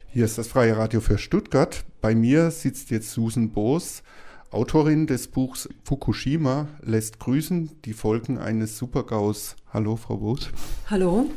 Hier ist das Freie Radio für Stuttgart. Bei mir sitzt jetzt Susan Boos, Autorin des Buchs Fukushima lässt grüßen, die Folgen eines Supergaus. Hallo, Frau Boos. Hallo.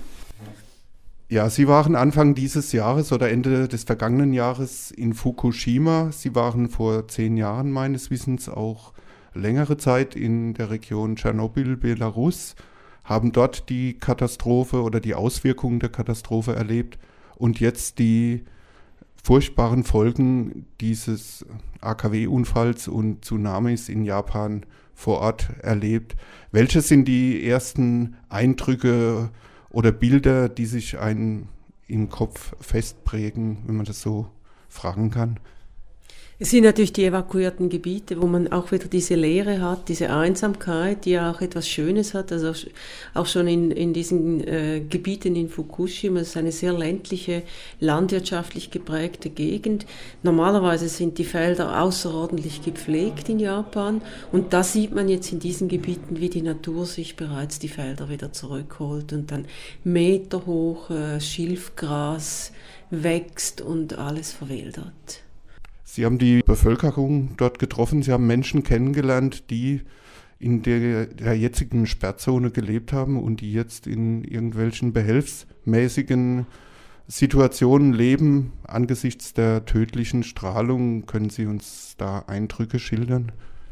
Ja, Sie waren Anfang dieses Jahres oder Ende des vergangenen Jahres in Fukushima. Sie waren vor 10 Jahren meines Wissens auch längere Zeit in der Region Tschernobyl, Belarus, haben dort die Katastrophe oder die Auswirkungen der Katastrophe erlebt und jetzt die furchtbaren Folgen dieses AKW-Unfalls und Tsunamis in Japan vor Ort erlebt. Welche sind die ersten Eindrücke oder Bilder, die sich einem im Kopf festprägen, wenn man das so fragen kann? Es sind natürlich die evakuierten Gebiete, wo man auch wieder diese Leere hat, diese Einsamkeit, die ja auch etwas Schönes hat. Also auch schon in diesen Gebieten in Fukushima, es ist eine sehr ländliche, landwirtschaftlich geprägte Gegend. Normalerweise sind die Felder außerordentlich gepflegt in Japan und da sieht man jetzt in diesen Gebieten, wie die Natur sich bereits die Felder wieder zurückholt und dann meterhoch Schilfgras wächst und alles verwildert. Sie haben die Bevölkerung dort getroffen, Sie haben Menschen kennengelernt, die in der jetzigen Sperrzone gelebt haben und die jetzt in irgendwelchen behelfsmäßigen Situationen leben angesichts der tödlichen Strahlung. Können Sie uns da Eindrücke schildern?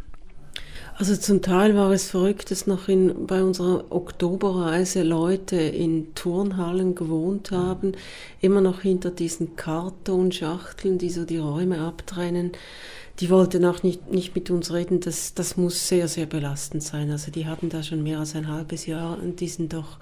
Also zum Teil war es verrückt, dass noch bei unserer Oktoberreise Leute in Turnhallen gewohnt haben, immer noch hinter diesen Kartonschachteln, die so die Räume abtrennen. Die wollten auch nicht mit uns reden, das muss sehr, sehr belastend sein. Also die haben da schon mehr als ein halbes Jahr in diesen doch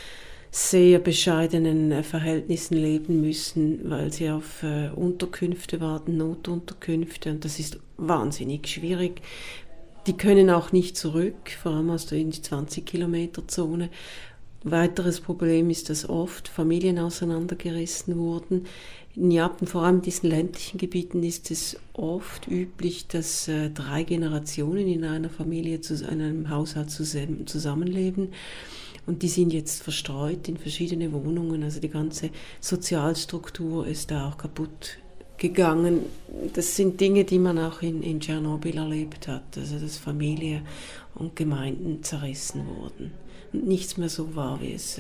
sehr bescheidenen Verhältnissen leben müssen, weil sie auf Unterkünfte warten, Notunterkünfte, und das ist wahnsinnig schwierig. Die können auch nicht zurück, vor allem aus der 20-Kilometer-Zone. Weiteres Problem ist, dass oft Familien auseinandergerissen wurden. In Japan, vor allem in diesen ländlichen Gebieten, ist es oft üblich, dass 3 Generationen in einer Familie, in einem Haushalt zusammenleben. Und die sind jetzt verstreut in verschiedene Wohnungen. Also die ganze Sozialstruktur ist da auch kaputt gegangen. Das sind Dinge, die man auch in Tschernobyl erlebt hat, also dass Familie und Gemeinden zerrissen wurden und nichts mehr so war, wie es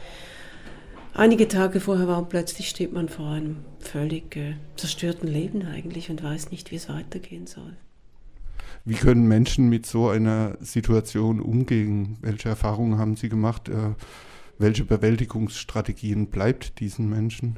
einige Tage vorher war, und plötzlich steht man vor einem völlig zerstörten Leben eigentlich und weiß nicht, wie es weitergehen soll. Wie können Menschen mit so einer Situation umgehen? Welche Erfahrungen haben Sie gemacht? Welche Bewältigungsstrategien bleibt diesen Menschen?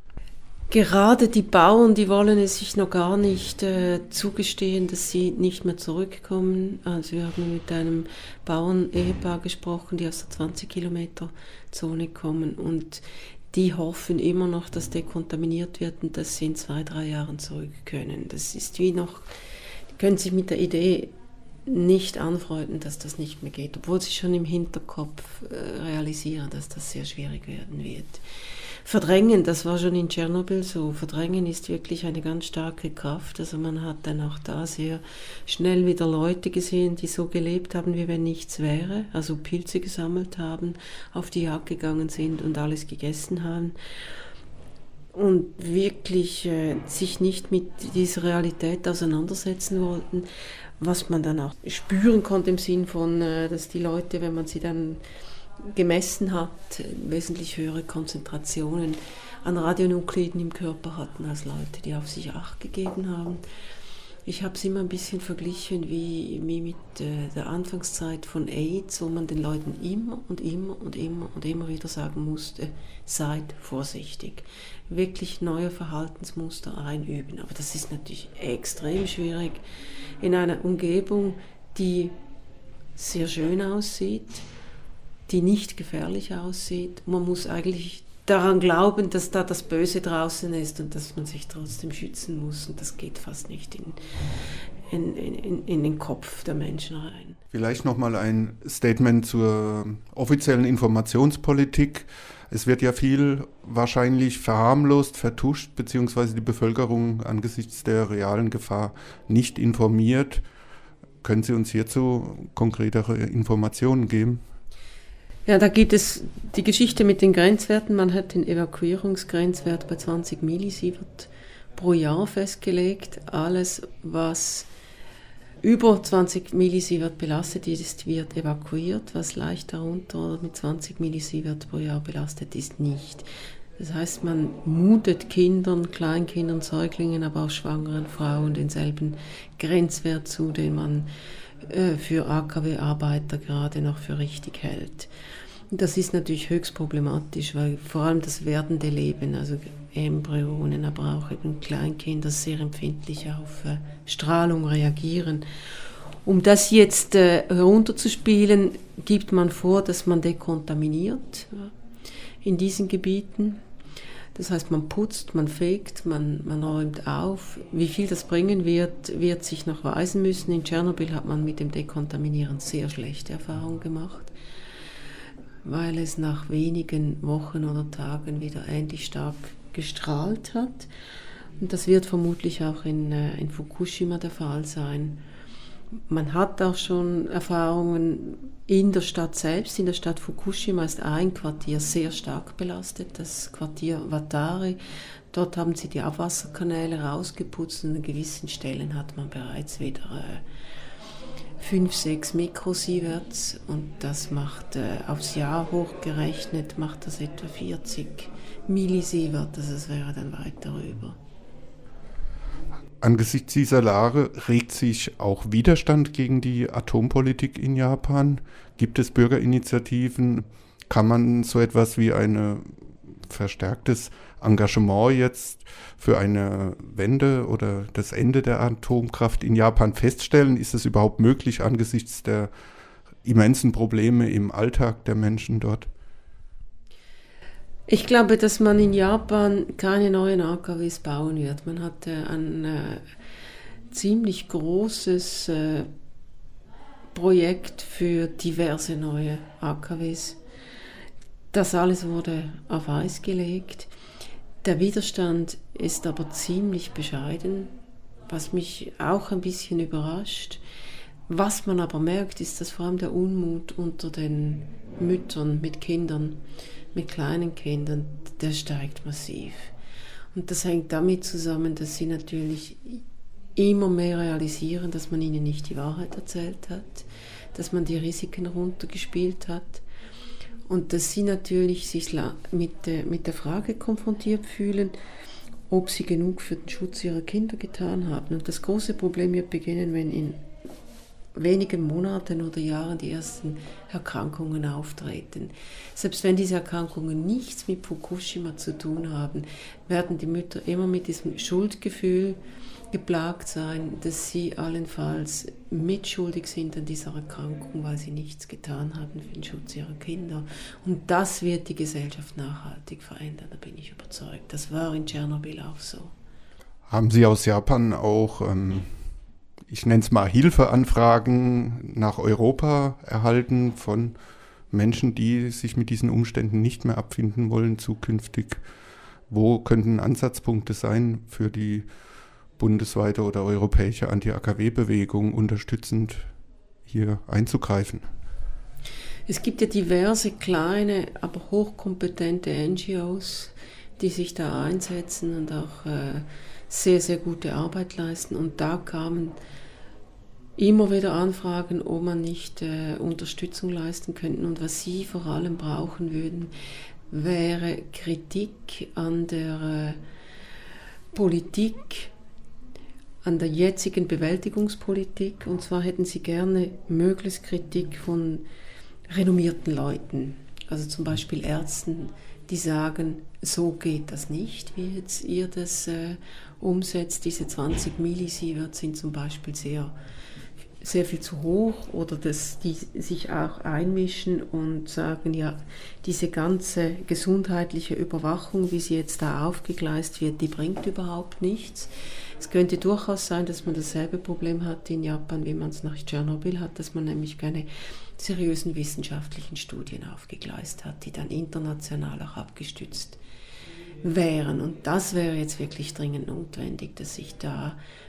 Gerade die Bauern, die wollen es sich noch gar nicht zugestehen, dass sie nicht mehr zurückkommen. Also wir haben mit einem Bauern-Ehepaar gesprochen, die aus der 20-Kilometer-Zone kommen, und die hoffen immer noch, dass dekontaminiert wird und dass sie in 2-3 Jahren zurück können. Das ist wie noch, die können sich mit der Idee nicht anfreunden, dass das nicht mehr geht, obwohl sie schon im Hinterkopf realisieren, dass das sehr schwierig werden wird. Verdrängen, das war schon in Tschernobyl so. Verdrängen ist wirklich eine ganz starke Kraft. Also man hat dann auch da sehr schnell wieder Leute gesehen, die so gelebt haben, wie wenn nichts wäre. Also Pilze gesammelt haben, auf die Jagd gegangen sind und alles gegessen haben. Und wirklich sich nicht mit dieser Realität auseinandersetzen wollten. Was man dann auch spüren konnte im Sinn von, dass die Leute, wenn man sie dann gemessen hat, wesentlich höhere Konzentrationen an Radionukliden im Körper hatten als Leute, die auf sich Acht gegeben haben. Ich habe es immer ein bisschen verglichen wie mit der Anfangszeit von AIDS, wo man den Leuten immer wieder sagen musste, seid vorsichtig. Wirklich neue Verhaltensmuster einüben. Aber das ist natürlich extrem schwierig in einer Umgebung, die sehr schön aussieht, die nicht gefährlich aussieht. Man muss eigentlich daran glauben, dass da das Böse draußen ist und dass man sich trotzdem schützen muss. Und das geht fast nicht in den Kopf der Menschen rein. Vielleicht nochmal ein Statement zur offiziellen Informationspolitik. Es wird ja viel wahrscheinlich verharmlost, vertuscht, beziehungsweise die Bevölkerung angesichts der realen Gefahr nicht informiert. Können Sie uns hierzu konkretere Informationen geben? Ja, da gibt es die Geschichte mit den Grenzwerten. Man hat den Evakuierungsgrenzwert bei 20 Millisievert pro Jahr festgelegt. Alles, was über 20 Millisievert belastet ist, wird evakuiert. Was leicht darunter oder mit 20 Millisievert pro Jahr belastet ist, nicht. Das heißt, man mutet Kindern, Kleinkindern, Säuglingen, aber auch schwangeren Frauen denselben Grenzwert zu, den man für AKW-Arbeiter gerade noch für richtig hält. Und das ist natürlich höchst problematisch, weil vor allem das werdende Leben, also Embryonen, aber auch eben Kleinkinder sehr empfindlich auf Strahlung reagieren. Um das jetzt herunterzuspielen, gibt man vor, dass man dekontaminiert in diesen Gebieten. Das heißt, man putzt, man fegt, man räumt auf. Wie viel das bringen wird sich noch weisen müssen. In Tschernobyl hat man mit dem Dekontaminieren sehr schlechte Erfahrungen gemacht, weil es nach wenigen Wochen oder Tagen wieder ähnlich stark gestrahlt hat. Und das wird vermutlich auch in Fukushima der Fall sein. Man hat auch schon Erfahrungen in der Stadt selbst. In der Stadt Fukushima ist ein Quartier sehr stark belastet, das Quartier Watari. Dort haben sie die Abwasserkanäle rausgeputzt und an gewissen Stellen hat man bereits wieder 5-6 Mikrosieverts und das macht aufs Jahr hochgerechnet, macht das etwa 40 Millisievert, also es wäre dann weit darüber. Angesichts dieser Lage regt sich auch Widerstand gegen die Atompolitik in Japan. Gibt es Bürgerinitiativen? Kann man so etwas wie ein verstärktes Engagement jetzt für eine Wende oder das Ende der Atomkraft in Japan feststellen? Ist es überhaupt möglich angesichts der immensen Probleme im Alltag der Menschen dort? Ich glaube, dass man in Japan keine neuen AKWs bauen wird. Man hatte ein ziemlich großes Projekt für diverse neue AKWs. Das alles wurde auf Eis gelegt. Der Widerstand ist aber ziemlich bescheiden, was mich auch ein bisschen überrascht. Was man aber merkt, ist, dass vor allem der Unmut unter den Müttern mit Kindern, mit kleinen Kindern, der steigt massiv. Und das hängt damit zusammen, dass sie natürlich immer mehr realisieren, dass man ihnen nicht die Wahrheit erzählt hat, dass man die Risiken runtergespielt hat und dass sie natürlich sich mit der Frage konfrontiert fühlen, ob sie genug für den Schutz ihrer Kinder getan haben. Und das große Problem wird beginnen, wenn in wenigen Monaten oder Jahren die ersten Erkrankungen auftreten. Selbst wenn diese Erkrankungen nichts mit Fukushima zu tun haben, werden die Mütter immer mit diesem Schuldgefühl geplagt sein, dass sie allenfalls mitschuldig sind an dieser Erkrankung, weil sie nichts getan haben für den Schutz ihrer Kinder. Und das wird die Gesellschaft nachhaltig verändern, da bin ich überzeugt. Das war in Tschernobyl auch so. Haben Sie aus Japan auch ich nenne es mal Hilfeanfragen nach Europa erhalten von Menschen, die sich mit diesen Umständen nicht mehr abfinden wollen zukünftig? Wo könnten Ansatzpunkte sein für die bundesweite oder europäische Anti-AKW-Bewegung unterstützend hier einzugreifen? Es gibt ja diverse kleine, aber hochkompetente NGOs, die sich da einsetzen und auch sehr, sehr gute Arbeit leisten. Und da kamen immer wieder Anfragen, ob man nicht Unterstützung leisten könnte. Und was sie vor allem brauchen würden, wäre Kritik an der Politik, an der jetzigen Bewältigungspolitik. Und zwar hätten sie gerne möglichst Kritik von renommierten Leuten, also zum Beispiel Ärzten, die sagen, so geht das nicht, wie jetzt ihr das umsetzt. Diese 20 Millisievert sind zum Beispiel sehr, sehr viel zu hoch, oder dass die sich auch einmischen und sagen, ja, diese ganze gesundheitliche Überwachung, wie sie jetzt da aufgegleist wird, die bringt überhaupt nichts. Es könnte durchaus sein, dass man dasselbe Problem hat in Japan, wie man es nach Tschernobyl hat, dass man nämlich keine seriösen wissenschaftlichen Studien aufgegleist hat, die dann international auch abgestützt wären. Und das wäre jetzt wirklich dringend notwendig, dass sich da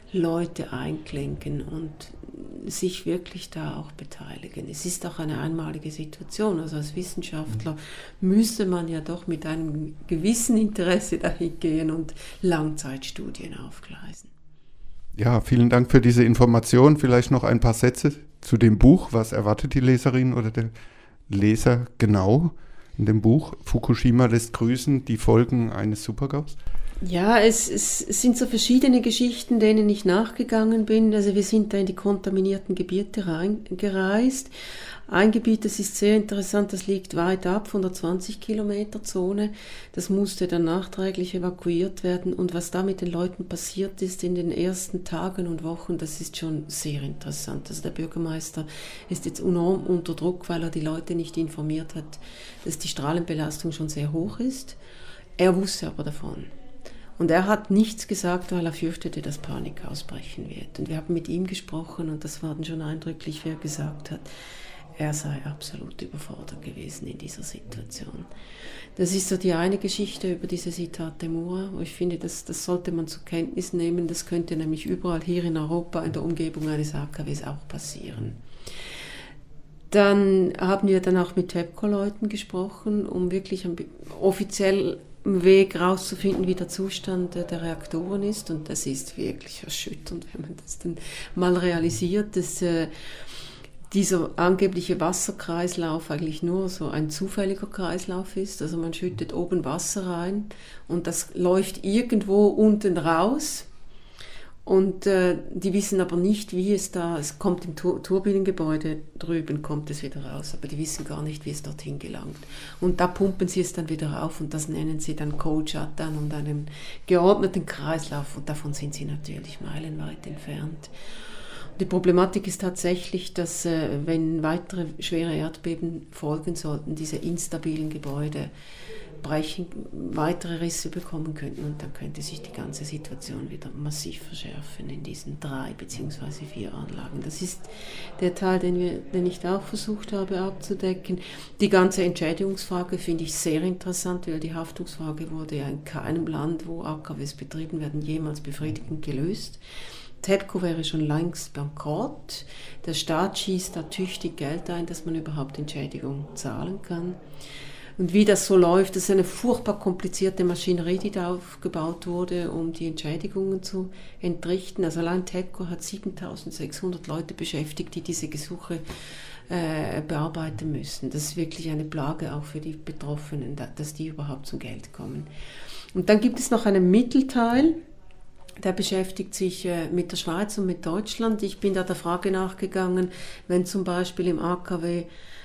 Leute einklinken und sich wirklich da auch beteiligen. Es ist auch eine einmalige Situation. Also als Wissenschaftler müsste man ja doch mit einem gewissen Interesse dahin gehen und Langzeitstudien aufgleisen. Ja, vielen Dank für diese Information. Vielleicht noch ein paar Sätze zu dem Buch. Was erwartet die Leserin oder der Leser genau in dem Buch? Fukushima lässt grüßen, die Folgen eines Supergaus. Ja, es sind so verschiedene Geschichten, denen ich nachgegangen bin. Also wir sind da in die kontaminierten Gebiete reingereist. Ein Gebiet, das ist sehr interessant, das liegt weit ab von der 20-Kilometer-Zone. Das musste dann nachträglich evakuiert werden. Und was da mit den Leuten passiert ist in den ersten Tagen und Wochen, das ist schon sehr interessant. Also der Bürgermeister ist jetzt enorm unter Druck, weil er die Leute nicht informiert hat, dass die Strahlenbelastung schon sehr hoch ist. Er wusste aber davon. Und er hat nichts gesagt, weil er fürchtete, dass Panik ausbrechen wird. Und wir haben mit ihm gesprochen und das war dann schon eindrücklich, wie er gesagt hat, er sei absolut überfordert gewesen in dieser Situation. Das ist so die eine Geschichte über diese Città Mura, wo ich finde, das sollte man zur Kenntnis nehmen. Das könnte nämlich überall hier in Europa in der Umgebung eines AKWs auch passieren. Dann haben wir dann auch mit TEPCO-Leuten gesprochen, um wirklich offiziell Weg rauszufinden, wie der Zustand der Reaktoren ist. Und das ist wirklich erschütternd, wenn man das dann mal realisiert, dass dieser angebliche Wasserkreislauf eigentlich nur so ein zufälliger Kreislauf ist. Also man schüttet oben Wasser rein und das läuft irgendwo unten raus. Und die wissen aber nicht, wie es kommt im Turbinengebäude drüben, kommt es wieder raus, aber die wissen gar nicht, wie es dorthin gelangt. Und da pumpen sie es dann wieder rauf und das nennen sie dann Cold Shutdown und einen geordneten Kreislauf und davon sind sie natürlich meilenweit entfernt. Die Problematik ist tatsächlich, dass wenn weitere schwere Erdbeben folgen sollten, diese instabilen Gebäude brechen, weitere Risse bekommen könnten und dann könnte sich die ganze Situation wieder massiv verschärfen in diesen 3 bzw. 4 Anlagen. Das ist der Teil, den ich da auch versucht habe abzudecken. Die ganze Entschädigungsfrage finde ich sehr interessant, weil die Haftungsfrage wurde ja in keinem Land, wo AKWs betrieben werden, jemals befriedigend gelöst. TEPCO wäre schon längst bankrott. Der Staat schießt da tüchtig Geld ein, dass man überhaupt Entschädigung zahlen kann. Und wie das so läuft, das ist eine furchtbar komplizierte Maschinerie, die da aufgebaut wurde, um die Entschädigungen zu entrichten. Also allein TEPCO hat 7.600 Leute beschäftigt, die diese Gesuche bearbeiten müssen. Das ist wirklich eine Plage auch für die Betroffenen, dass die überhaupt zum Geld kommen. Und dann gibt es noch einen Mittelteil, der beschäftigt sich mit der Schweiz und mit Deutschland. Ich bin da der Frage nachgegangen, wenn zum Beispiel im AKW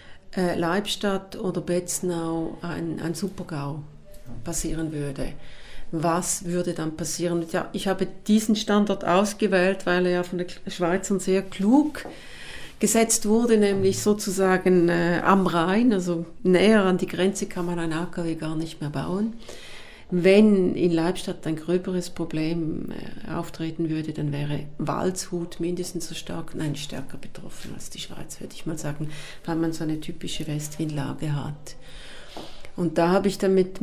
Leibstadt oder Betznau ein Supergau passieren würde. Was würde dann passieren? Ja, ich habe diesen Standort ausgewählt, weil er ja von den Schweizern sehr klug gesetzt wurde, nämlich sozusagen am Rhein, also näher an die Grenze kann man ein AKW gar nicht mehr bauen. Wenn in Leibstadt ein gröberes Problem auftreten würde, dann wäre Waldshut mindestens so stark, nein, stärker betroffen als die Schweiz, würde ich mal sagen, weil man so eine typische Westwindlage hat. Und da habe ich dann mit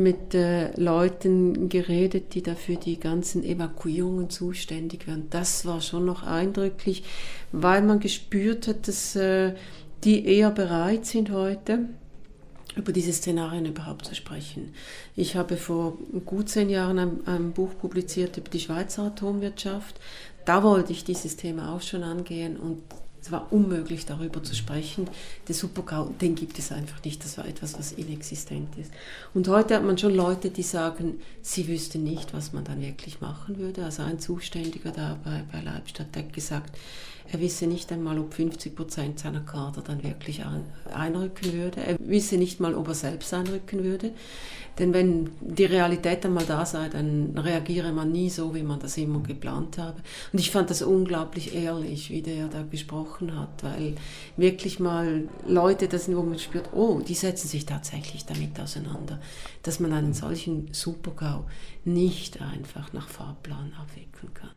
Leuten geredet, die dafür die ganzen Evakuierungen zuständig waren. Das war schon noch eindrücklich, weil man gespürt hat, dass die eher bereit sind heute, über diese Szenarien überhaupt zu sprechen. Ich habe vor gut 10 Jahren ein Buch publiziert über die Schweizer Atomwirtschaft. Da wollte ich dieses Thema auch schon angehen und es war unmöglich, darüber zu sprechen. Der Supergau, den gibt es einfach nicht. Das war etwas, was inexistent ist. Und heute hat man schon Leute, die sagen, sie wüssten nicht, was man dann wirklich machen würde. Also ein Zuständiger da bei Leibstadt hat gesagt, er wisse nicht einmal, ob 50% seiner Kader dann wirklich einrücken würde. Er wisse nicht mal, ob er selbst einrücken würde. Denn wenn die Realität einmal da sei, dann reagiere man nie so, wie man das immer geplant habe. Und ich fand das unglaublich ehrlich, wie der da gesprochen hat, weil wirklich mal Leute, das sind, wo man spürt, oh, die setzen sich tatsächlich damit auseinander, dass man einen solchen Supergau nicht einfach nach Fahrplan abwickeln kann.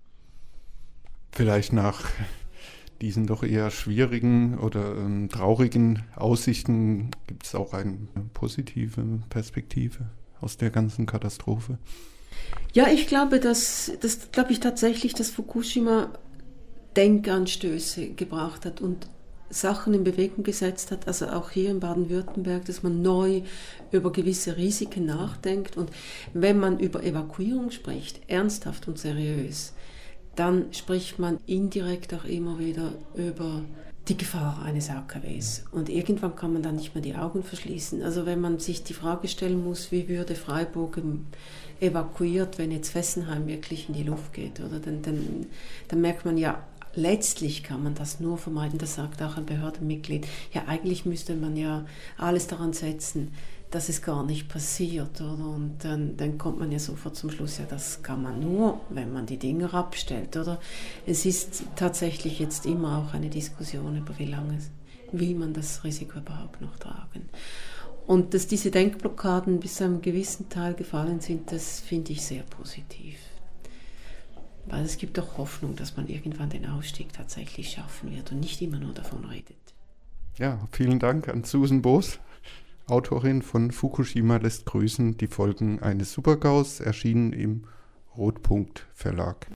Vielleicht nach diesen doch eher schwierigen oder traurigen Aussichten gibt es auch eine positive Perspektive aus der ganzen Katastrophe. Ja, ich glaube, dass tatsächlich, dass Fukushima Denkanstöße gebracht hat und Sachen in Bewegung gesetzt hat, also auch hier in Baden-Württemberg, dass man neu über gewisse Risiken nachdenkt. Und wenn man über Evakuierung spricht, ernsthaft und seriös, dann spricht man indirekt auch immer wieder über die Gefahr eines AKWs. Und irgendwann kann man dann nicht mehr die Augen verschließen. Also wenn man sich die Frage stellen muss, wie würde Freiburg evakuiert, wenn jetzt Fessenheim wirklich in die Luft geht, oder? Dann merkt man ja, letztlich kann man das nur vermeiden, das sagt auch ein Behördenmitglied. Ja, eigentlich müsste man ja alles daran setzen, dass es gar nicht passiert, oder? Und dann kommt man ja sofort zum Schluss, ja, das kann man nur, wenn man die Dinger abstellt, oder? Es ist tatsächlich jetzt immer auch eine Diskussion über wie man das Risiko überhaupt noch tragen. Und dass diese Denkblockaden bis zu einem gewissen Teil gefallen sind, das finde ich sehr positiv. Weil es gibt doch Hoffnung, dass man irgendwann den Ausstieg tatsächlich schaffen wird und nicht immer nur davon redet. Ja, vielen Dank an Susan Boos, Autorin von Fukushima lässt grüßen, die Folgen eines Supergaus, erschienen im Rotpunkt Verlag.